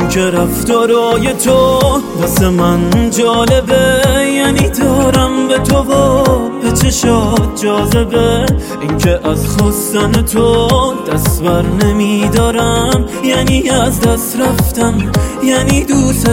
که رفتارای تو واسه من جالبه، یعنی دارم به تو و به چشات جاذبه. این که از خواستن تو دست بر نمیدارم، یعنی از دست رفتم، یعنی دوست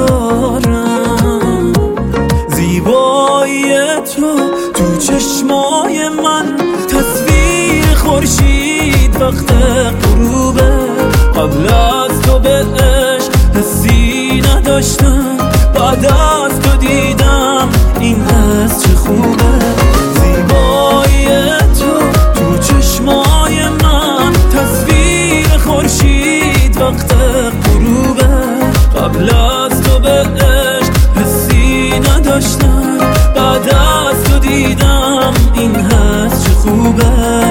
دارم. زیبایی تو چشمای من تصویر خورشید وقت غروبه. قبل از تو به عشق حسی نداشتم، بعد از تو دیدم این حس چه خوبه. زیبایی تو چشمای من تصویر خورشید وقت غروبه. قبل از تو به عشق حسی نداشتم، بعد از تو دیدم این حس چه خوبه.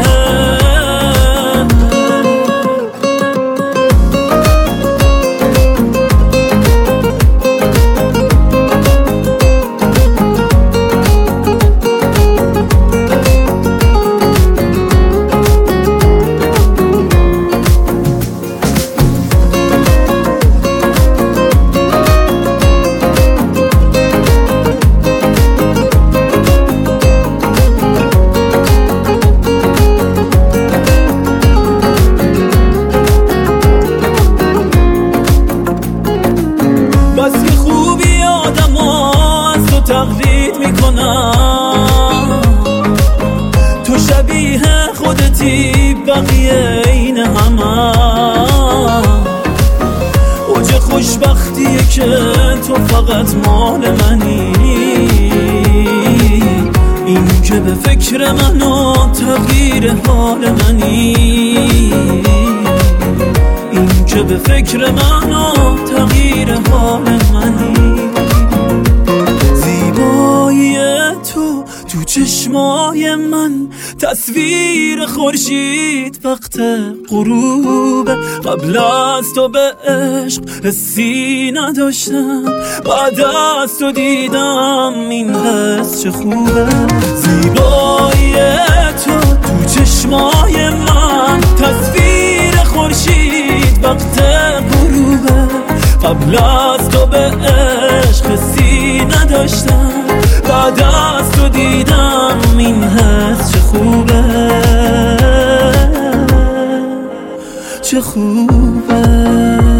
تقلید میکنم، تو شبیه خودتی بقیه این همه. اوج خوشبختیه که تو فقط مال منی. این که به فکر من و تغییر حال منی. این که به فکر من و تغییر حال منی. تو چشمای من تصویر خورشید وقت غروبه. قبل از تو به عشق حسی نداشتم، بعد از تو دیدم این حس چه خوبه. زیبایی تو چشمای من تصویر خورشید وقت غروبه. قبل از تو به عشق حسی نداشتم، بعد از تو دیدم این حس چه خوبه، چه خوبه.